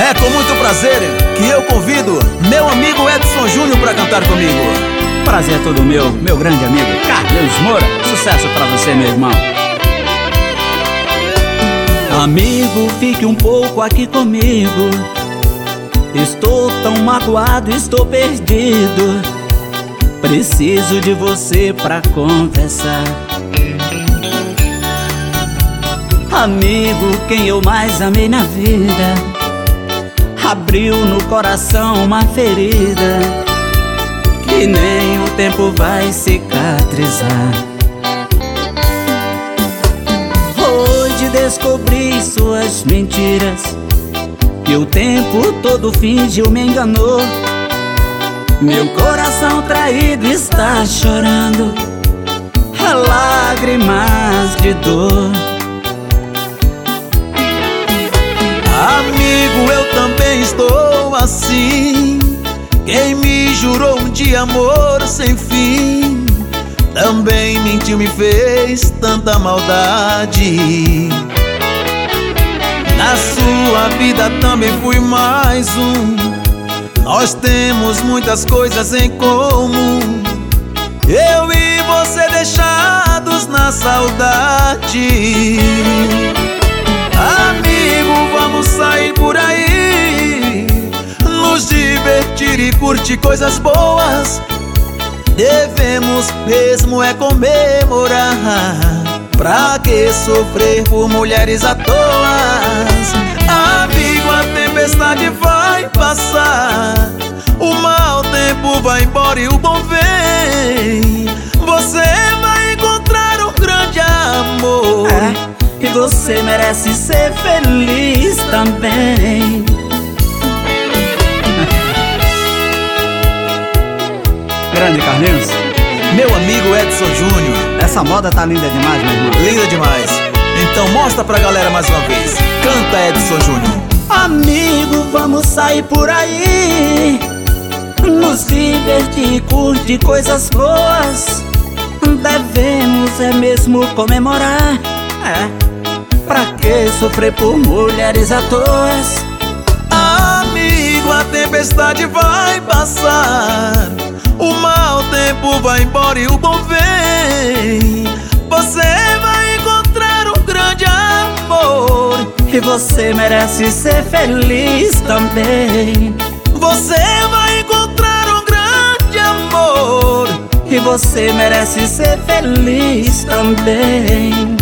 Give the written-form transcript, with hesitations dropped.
É com muito prazer que eu convido meu amigo Edson Júnior para cantar comigo. Prazer é todo meu grande amigo Carlinhos Moura. Sucesso pra você, meu irmão. Amigo, fique um pouco aqui comigo. Estou tão magoado, estou perdido. Preciso de você pra conversar. Amigo, quem eu mais amei na vida, abriu no coração uma ferida que nem o tempo vai cicatrizar. Hoje descobri suas mentiras, que o tempo todo fingiu, me enganou. Meu coração traído está chorando lágrimas de dor. Amigo, eu também estou assim. Quem me jurou um dia amor sem fim, também mentiu, me fez tanta maldade. Na sua vida também fui mais um. Nós temos muitas coisas em comum, eu e você deixados na saudade. Amigo, vamos sair por aí, nos divertir e curtir coisas boas. Devemos mesmo é comemorar, pra que sofrer por mulheres à toa? Amigo, a tempestade vai passar, o mau tempo vai embora e o bom vem. Você vai encontrar um grande amor, e você merece ser feliz também. Grande Carlinhos, meu amigo Edson Júnior. essa moda tá linda demais, meu irmão. Linda demais. Então mostra pra galera mais uma vez. Canta, Edson Júnior. Amigo, vamos sair por aí, nos divertir e curtir coisas boas. Devemos é mesmo comemorar, pra que sofrer por mulheres à toa? Amigo, a tempestade vai passar, o mau tempo vai embora e o bom vem. Você vai encontrar um grande amor, e você merece ser feliz também. Você vai encontrar um grande amor, e você merece ser feliz também.